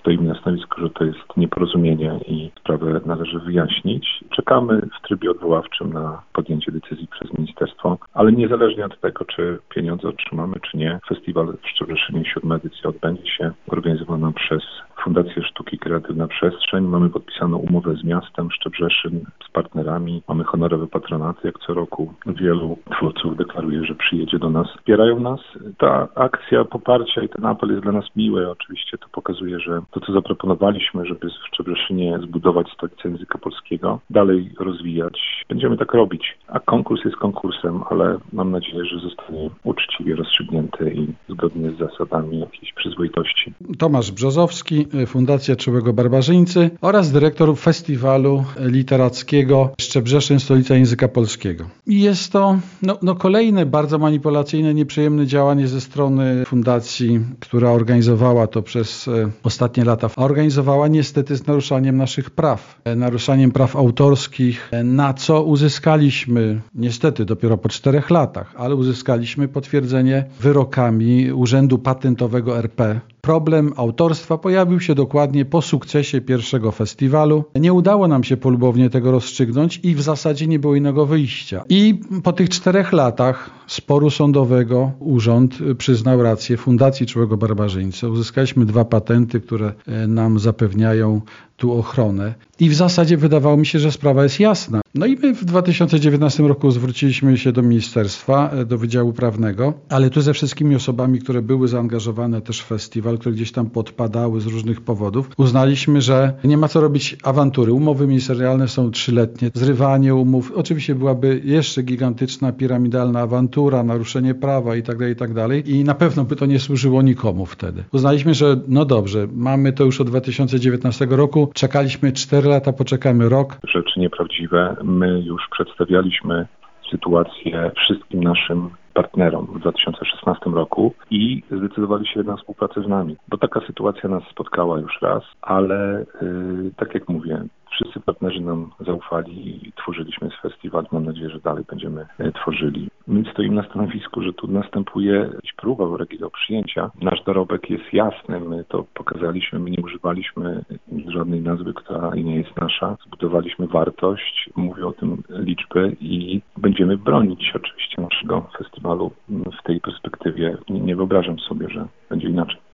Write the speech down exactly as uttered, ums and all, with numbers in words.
stoimy na stanowisku, że to jest nieporozumienie i sprawę należy wyjaśnić. Czekamy w trybie odwoławczym na podjęcie decyzji przez ministerstwo, ale niezależnie od tego, czy pieniądze otrzymamy, czy nie, festiwal w Szczebrzeszynie, siódma edycja, odbędzie się organizowana przez Fundację Sztuki Kreatywna Przestrzeń. Mamy podpisaną umowę z miastem Szczebrzeszyn, z partnerami. Mamy honorowe patronaty, jak co roku. Wielu twórców deklaruje, że przyjedzie do nas. Wspierają nas. Ta akcja poparcia i ten apel jest dla nas miły. Oczywiście to pokazuje, że to, co zaproponowaliśmy, żeby w Szczebrzeszynie zbudować stolicę języka polskiego, dalej rozwijać, będziemy tak robić. A konkurs jest konkursem, ale mam nadzieję, że zostanie uczciwie rozstrzygnięty i zgodnie z zasadami jakiejś przyzwoitości. Tomasz Brzozowski, Fundacja Czułego Barbarzyńcy oraz dyrektor Festiwalu Literackiego Szczebrzeszyn, Stolica Języka Polskiego. I jest to no, no kolejne bardzo manipulacyjne, nieprzyjemne działanie ze strony fundacji, która organizowała to przez e, ostatnie lata. A organizowała niestety z naruszaniem naszych praw, e, naruszaniem praw autorskich, e, na co uzyskaliśmy niestety dopiero po czterech latach, ale uzyskaliśmy potwierdzenie wyrokami Urzędu Patentowego R P. Problem autorstwa pojawił się dokładnie po sukcesie pierwszego festiwalu. Nie udało nam się polubownie tego rozstrzygnąć i w zasadzie nie było innego wyjścia. I po tych czterech latach sporu sądowego urząd przyznał rację Fundacji Czułego Barbarzyńcy. Uzyskaliśmy dwa patenty, które nam zapewniają tu ochronę. I w zasadzie wydawało mi się, że sprawa jest jasna. No i my w dwa tysiące dziewiętnastym roku zwróciliśmy się do ministerstwa, do Wydziału Prawnego, ale tu ze wszystkimi osobami, które były zaangażowane też w festiwal, które gdzieś tam podpadały z różnych powodów, uznaliśmy, że nie ma co robić awantury. Umowy ministerialne są trzyletnie. Zrywanie umów, oczywiście byłaby jeszcze gigantyczna, piramidalna awantura, naruszenie prawa i tak dalej, i tak dalej. I na pewno by to nie służyło nikomu wtedy. Uznaliśmy, że no dobrze, mamy to już od dwa tysiące dziewiętnastego roku, czekaliśmy cztery lata, poczekamy rok. Rzeczy nieprawdziwe. My już przedstawialiśmy sytuację wszystkim naszym partnerom w dwa tysiące szesnastym roku i zdecydowali się na współpracę z nami, bo taka sytuacja nas spotkała już raz, ale yy, tak jak mówię, wszyscy partnerzy nam zaufali i tworzyliśmy festiwal. Mam nadzieję, że dalej będziemy e, tworzyli. My stoimy na stanowisku, że tu następuje próba do przyjęcia. Nasz dorobek jest jasny, my to pokazaliśmy, my nie używaliśmy żadnej nazwy, która nie jest nasza. Zbudowaliśmy wartość, mówię o tym liczby i będziemy bronić oczywiście naszego festiwalu w tej perspektywie. Nie, nie wyobrażam sobie, że będzie inaczej.